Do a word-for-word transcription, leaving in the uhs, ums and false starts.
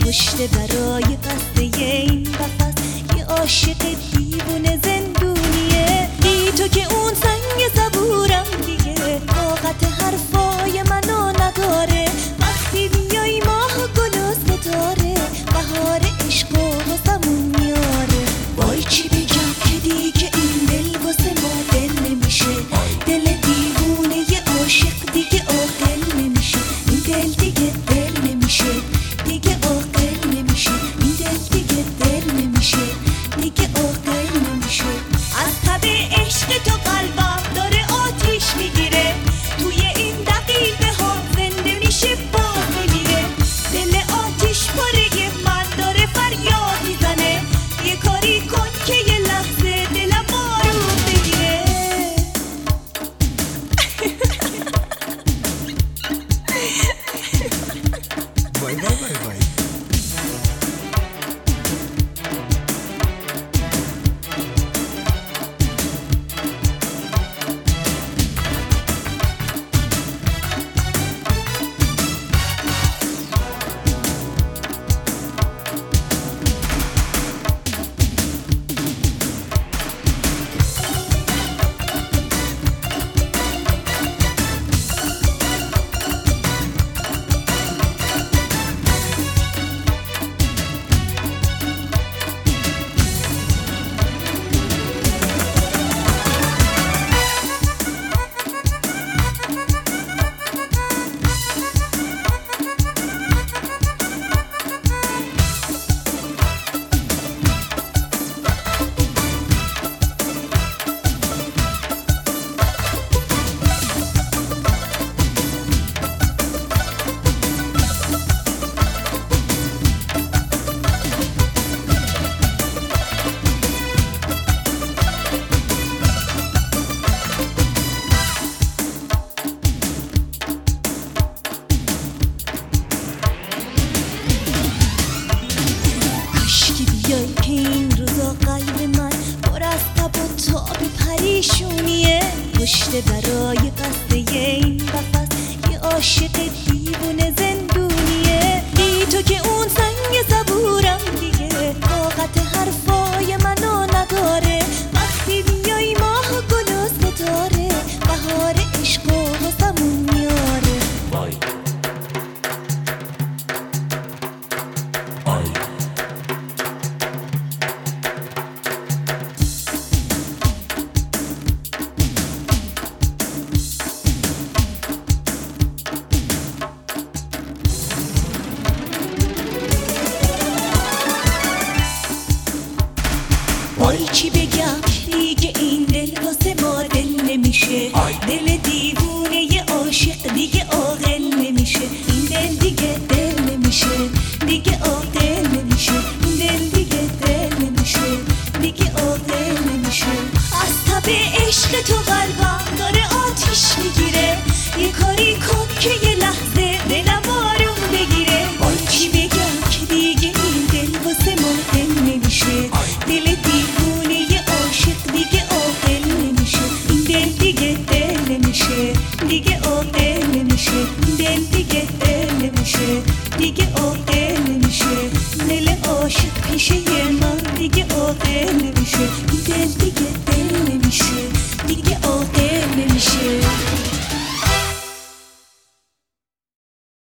کشته برای قصد این قفس. یه عاشق دیوونه زندونیه، بی تو که اون سنگ صبورم دیگه طاقت حرفای منو نداره. وقتی بیای ماه گل و ستاره، بهار عشق و واسمون میاره. وای چی بگم که دیگه این دل واسه ما دل نمیشه، دل دیوونه یه عاشق دیگه عاقل نمیشه. این دل دیگه دل نمیشه، دیگه عاقل نمیشه. این دل دیگه دل نمیشه، دیگه عاقل نمیشه. از تب عشق تو قلبم داره آتیش میگیره، توی این دقیقه ها زنده میشه باز میمیره. دل آتیش پاره من داره فریاد میزنه، یه کاری کن که یه لحظه دلم آروم بگیره. وای وای وای وای. بیای که این روزا قلب من پر از تب و تاب پریشونیه. کشته برای قصد این قفس، یه عاشق